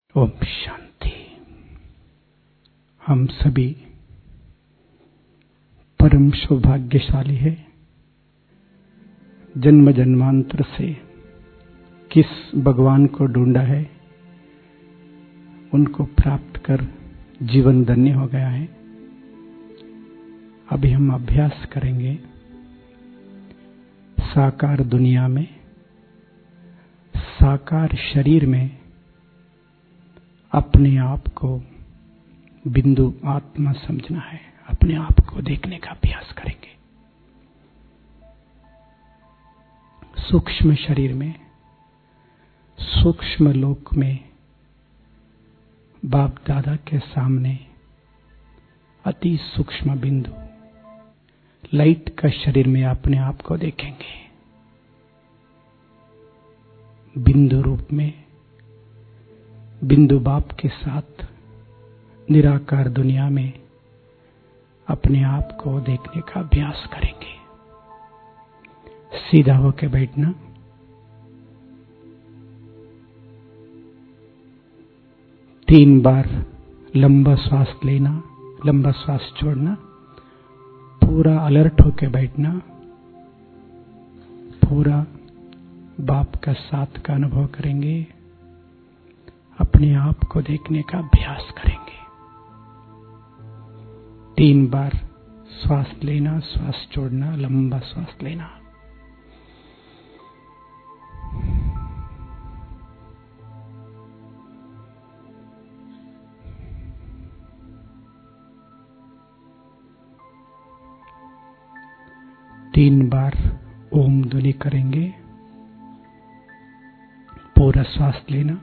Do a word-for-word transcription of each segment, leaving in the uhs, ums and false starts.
ओम शांति। हम सभी परम सौभाग्यशाली है। जन्म जन्मांतर से किस भगवान को ढूंढा है, उनको प्राप्त कर जीवन धन्य हो गया है। अभी हम अभ्यास करेंगे साकार दुनिया में, साकार शरीर में अपने आप को बिंदु आत्मा समझना है। अपने आप को देखने का अभ्यास करेंगे। सूक्ष्म शरीर में, सूक्ष्म लोक में बाप दादा के सामने अति सूक्ष्म बिंदु लाइट का शरीर में अपने आप को देखेंगे। बिंदु रूप में बिंदु बाप के साथ निराकार दुनिया में अपने आप को देखने का अभ्यास करेंगे। सीधा होकर बैठना, तीन बार लंबा श्वास लेना, लंबा श्वास छोड़ना, पूरा अलर्ट होकर बैठना, पूरा बाप का साथ का अनुभव करेंगे। अपने आप को देखने का अभ्यास करेंगे। तीन बार श्वास लेना, श्वास छोड़ना, लंबा श्वास लेना। तीन बार ओम ध्वनि करेंगे। पूरा श्वास लेना।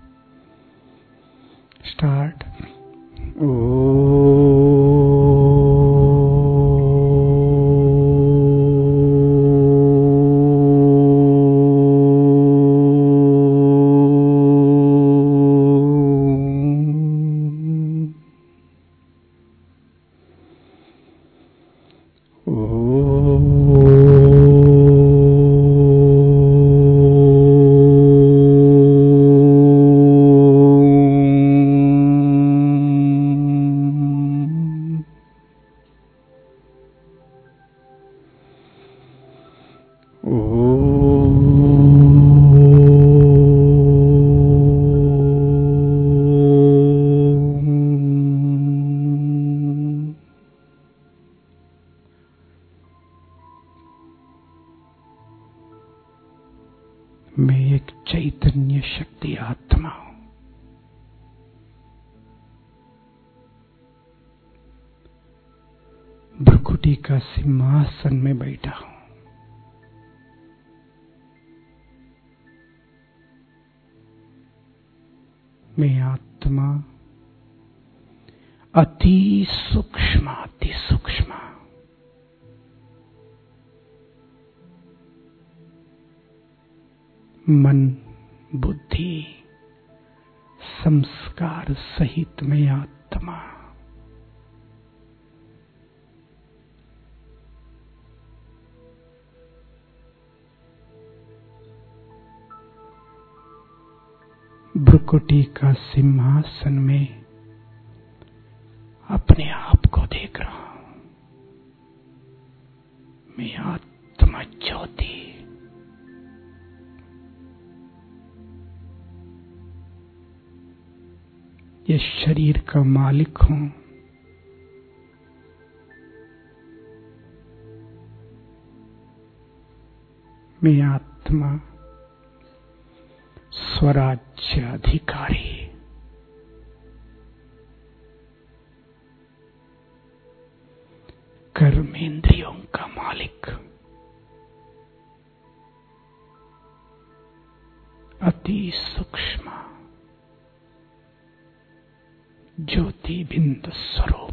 स्टार्ट। ओ मैं एक चैतन्य शक्ति आत्मा हूं। भ्रुकुटी का सिंहासन में बैठा हूं। मैं आत्मा अति सूक्ष्म, अति सूक्ष्म। मन, बुद्धि, संस्कार सहित मैं आत्मा। भ्रुकुटी का सिंहासन में अपने आप को देख रहा हूं। मैं आत्मा ज्योति। ये शरीर का मालिक हूं। मैं आत्मा स्वराज्य अधिकारी। कर्मेंद्रियों का मालिक। अति सूक्ष्म ज्योति बिंदु स्वरूप।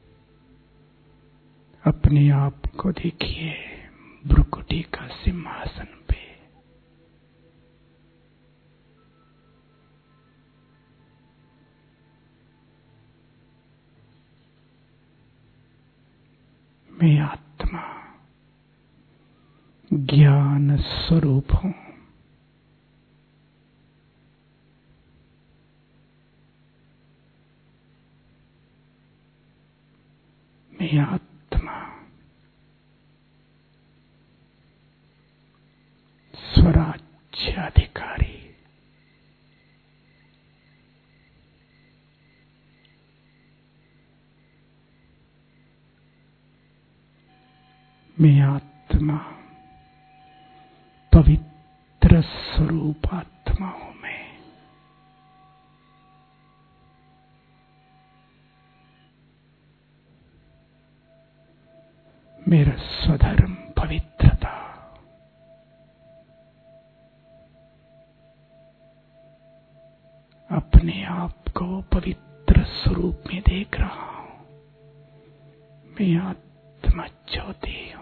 अपने आप को देखिए भ्रुकुटी का सिंहासन पे। मैं आत्मा ज्ञान स्वरूप हूं। मैं आत्मा स्वराज्याधिकारी मैं आत्मा पवित्र स्वरूप आत्मा हूं मैं। मेरा स्वधर्म पवित्रता। अपने आप को पवित्र स्वरूप में देख रहा हूं। मैं आत्मा ज्योति हूं।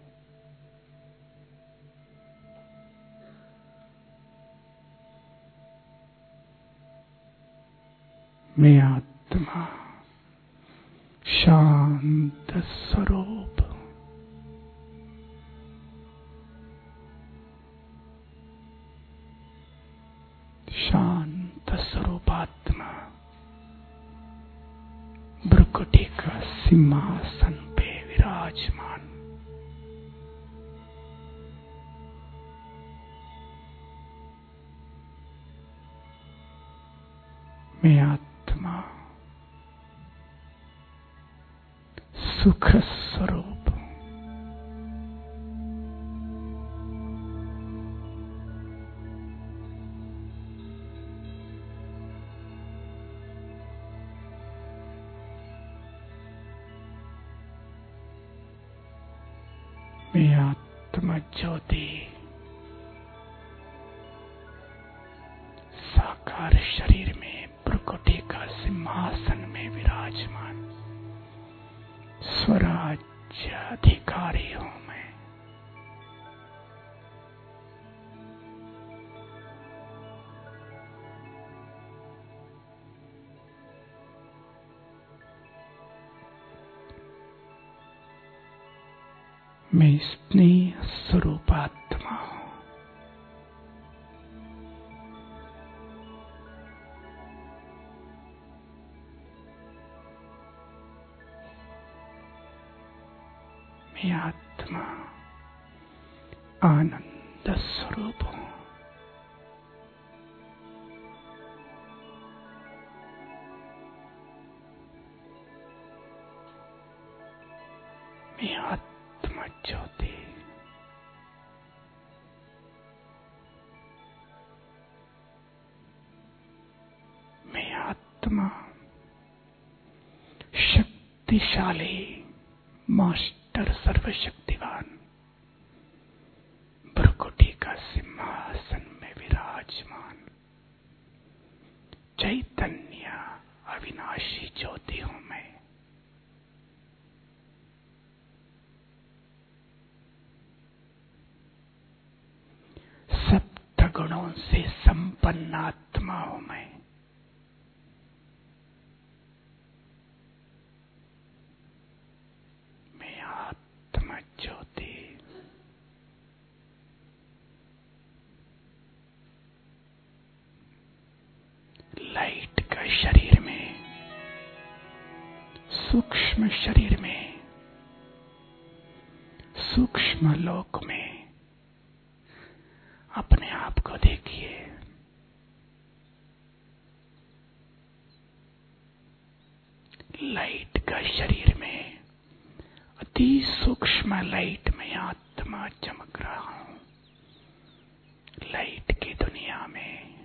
मैं आत्मा शांत स्वरूप। शांत स्वरूप आत्मा भ्रुकुटी का सिंहासन पे विराजमान। मैं आत्मा सुख स्वरूप। मैं आत्मा ज्योति साकार शरीर में भ्रुकुटी का सिंहासन में विराजमान स्वराज्याधिकारी हूं मैं। मैं स्नेह स्वरूप आत्मा हूं। मैं आत्मा आनंद स्वरूप हूं। मैं आत्मा ज्योति मैं आत्मा शक्तिशाली मास्टर सर्वशक्तिवान भ्रुकुटी का सिंहासन में विराजमान चैतन्य अविनाशी ज्योति हूं मैं। सप्त गुणों से संपन्न आत्मा हूं मैं। मैं आत्मा ज्योति लाइट का शरीर में सूक्ष्म शरीर में सूक्ष्म लोक में अपने आप को देखिए। लाइट का शरीर में अति सूक्ष्म लाइट में आत्मा चमक रहा हूं। लाइट की दुनिया में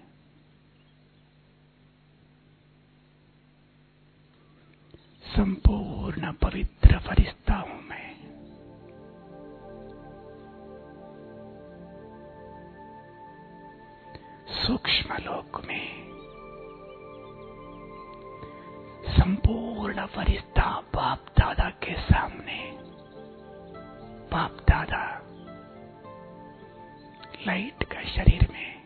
संपूर्ण पवित्र फरिश्ता हूं मैं। सूक्ष्म लोक में संपूर्ण फरिश्ता बाप दादा के सामने। बाप दादा लाइट का शरीर में,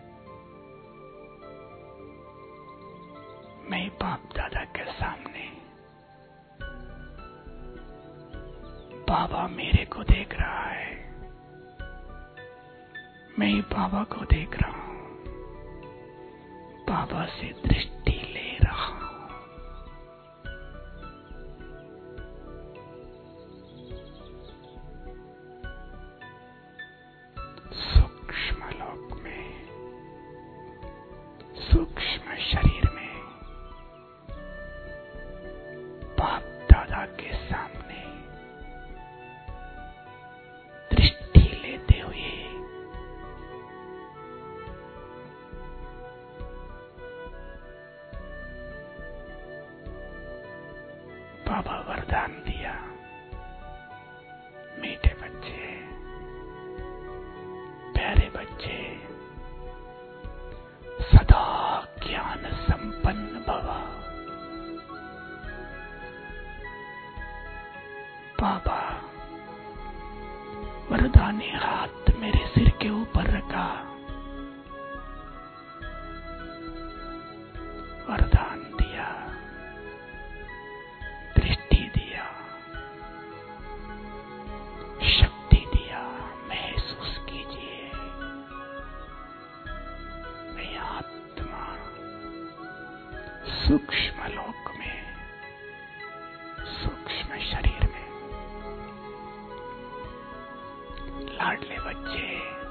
मैं बाप दादा के सामने। बाबा मेरे को देख रहा है, मैं बाबा को देख रहा हूं। बाबा से दृष्टि ले रहा हूं। शरीर में बाप दादा के सामने दृष्टि लेते हुए बाबा वरदान दिया, मीठे बच्चे, प्यारे बच्चे, सदा ज्ञान संपन्न भव। बाबा वरदानी हाथ मेरे सिर के ऊपर रखा, वरदान दिया, दृष्टि दिया, शक्ति दिया। महसूस कीजिए, मैं आत्मा सूक्ष्म लोक में, सूक्ष्म शरीर में। लाडले बच्चे,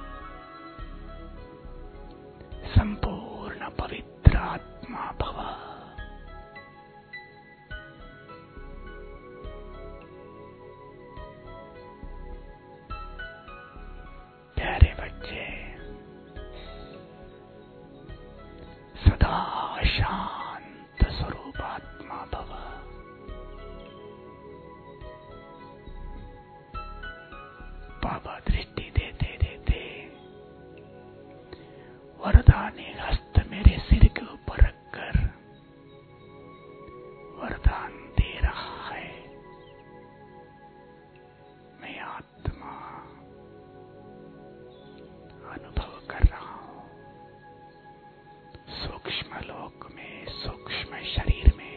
संपूर्ण पवित्र आत्मा भव। प्यारे बच्चे, सदा शांत स्वरूप आत्मा भव। बाबा दृष्टि देते देते वरदानी हस्त मेरे सिर के ऊपर रखकर वरदान दे रहा है। मैं आत्मा अनुभव कर रहा हूं, सूक्ष्म लोक में, सूक्ष्म शरीर में,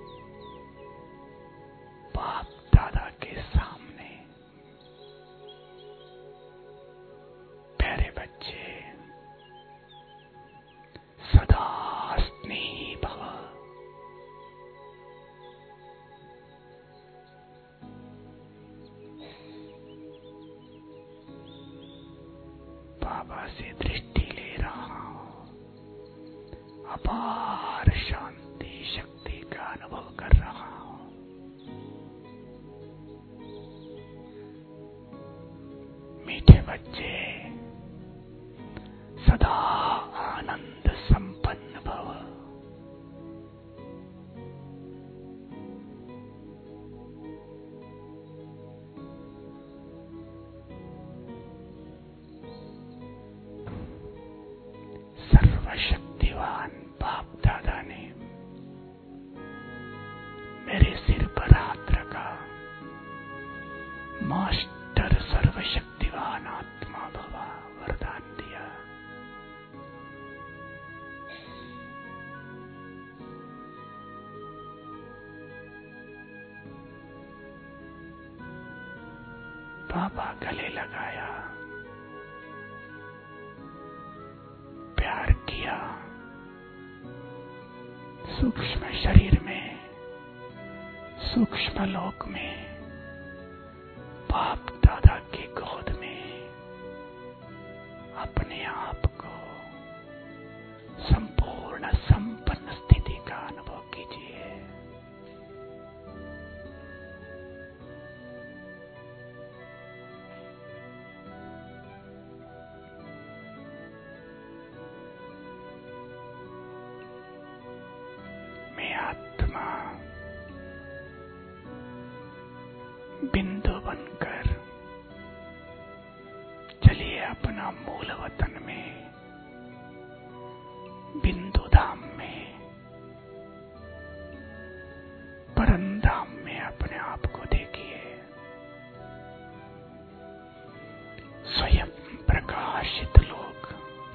बाप दादा के सामने। प्यारे बच्चे, सदा स्नेही भव। बाबा से दृष्टि ले रहा हूं, अपार शांति शक्ति का अनुभव कर रहा हूं। मीठे बच्चे, सदा आनंद संपन्न भव। सर्वशक्तिवान बाप दादा ने मेरे सिर पर हाथ रखा। मास्टर सर्वशक्तिवान आत्मा भव, वरदान दिया। बाबा गले लगाया, प्यार किया। सूक्ष्म शरीर में, सूक्ष्म लोक में, बाप दादा की गोद में अपने आप को संपूर्ण संपन्न स्थिति का अनुभव कीजिए। मैं आत्मा बिंदु बनकर चलिए अपना मूल वतन में, बिंदु धाम में, परमधाम में अपने आप को देखिए। स्वयं प्रकाशित लोग,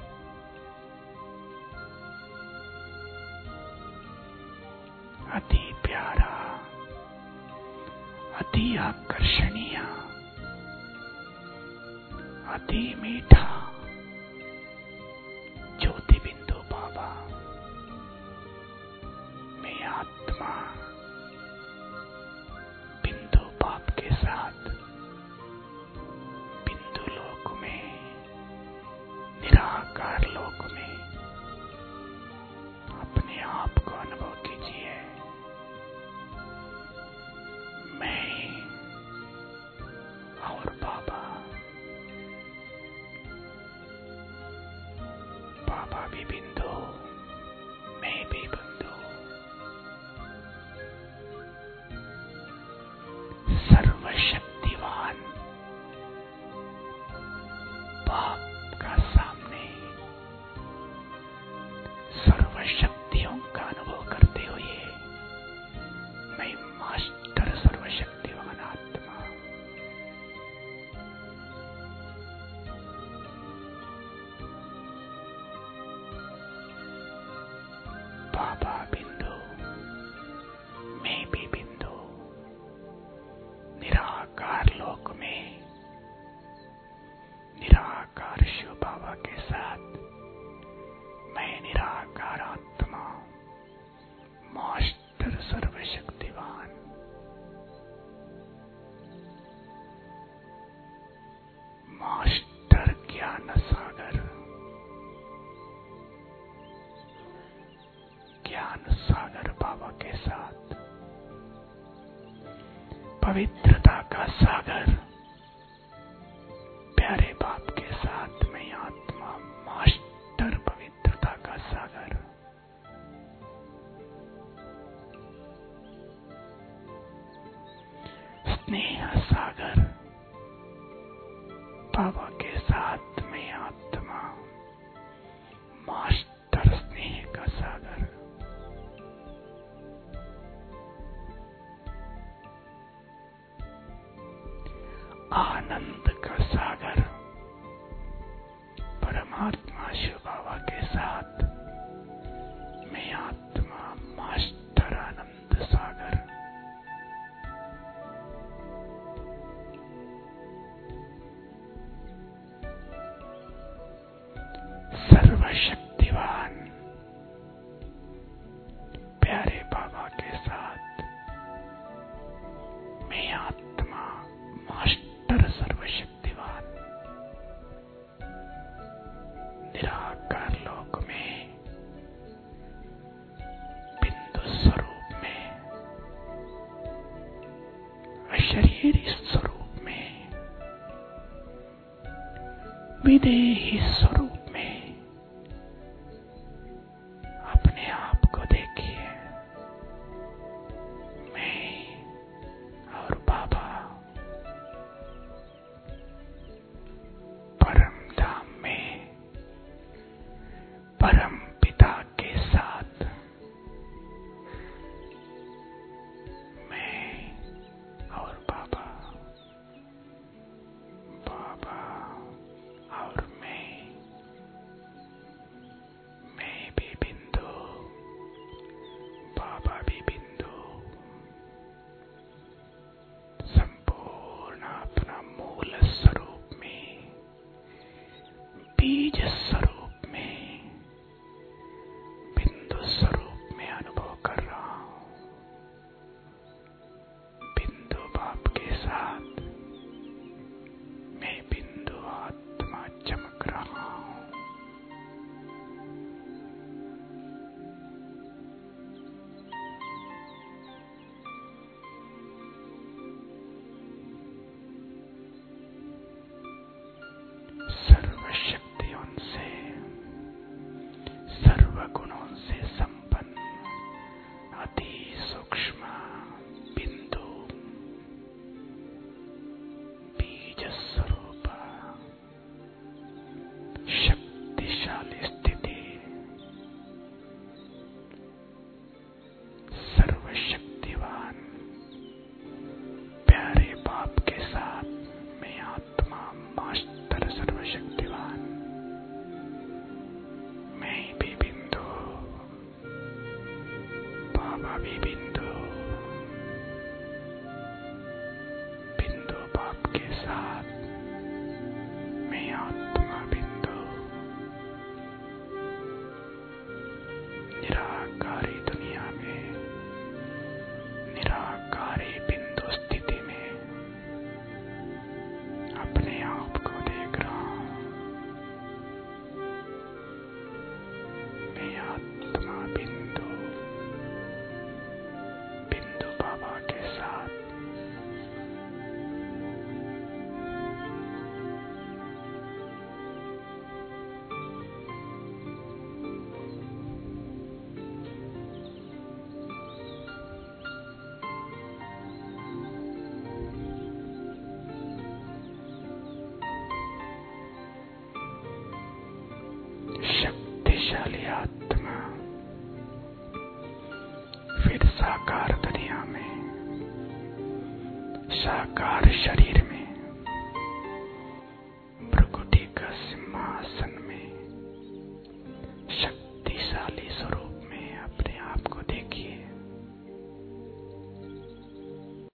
अति प्यारा, अति आकर्षणीय, अति मीठा ज्योति बिंदु बाबा। मैं आत्मा बिंदु बाप के साथ बिंदु लोक में, निराकार लोक में अपने ज्ञान सागर बाबा के साथ, पवित्रता का सागर प्यारे बाप के साथ मैं आत्मा मास्टर पवित्रता का सागर, स्नेह सागर बाबा के साथ मैं आत्मा मास्टर स्नेह का सागर, आनंद का सागर परमात्मा शिव बाबा के साथ मैं आत्मा मास्टर आनंद सागर, सर्वशक्तिवान प्यारे बाबा के साथ मैं आत्मा मास्टर सर्वशक्तिवान, निराकार लोक में बिंदु स्वरूप में, अशरीरी स्वरूप में, विदेही स्वरूप में अपने आप को देखिए। मैं और बाबा परम धाम में परम पिता के साथ, मैं और बाबा, बाबा और मैं, मैं भी बिंदु, बाबा भी बिंदु, संपूर्ण अपना मूल स्वरूप में, बीज स्वरूप में, बिंदु स्वरूप में अनुभव कर रहा हूं। बिंदु बाप के साथ मैं बिंदु आत्मा चमक रहा हूं। सर्वशक्तियों से, सर्वगुणों से संपन्न अति सूक्ष्म बिंदु, बीज स्वरूप, शक्तिशाली स्थिति, सर्वशक्तिवान प्यारे बाप के साथ मैं आत्मा मास्टर सर्वशक्तिवान, मैं भी बिंदु, बाबा भी बिंदु, बिंदु बाप के साथ मैं आत्मा बिंदु, निराकारी दुनिया में, निराकारी बिंदु स्थिति में अपने आप को देख रहा हूं। मैं आत्मा बिंदु, बिंदु बाबा के साथ शक्तिशाली आत्मा फिर साकार दुनिया में, साकार शरीर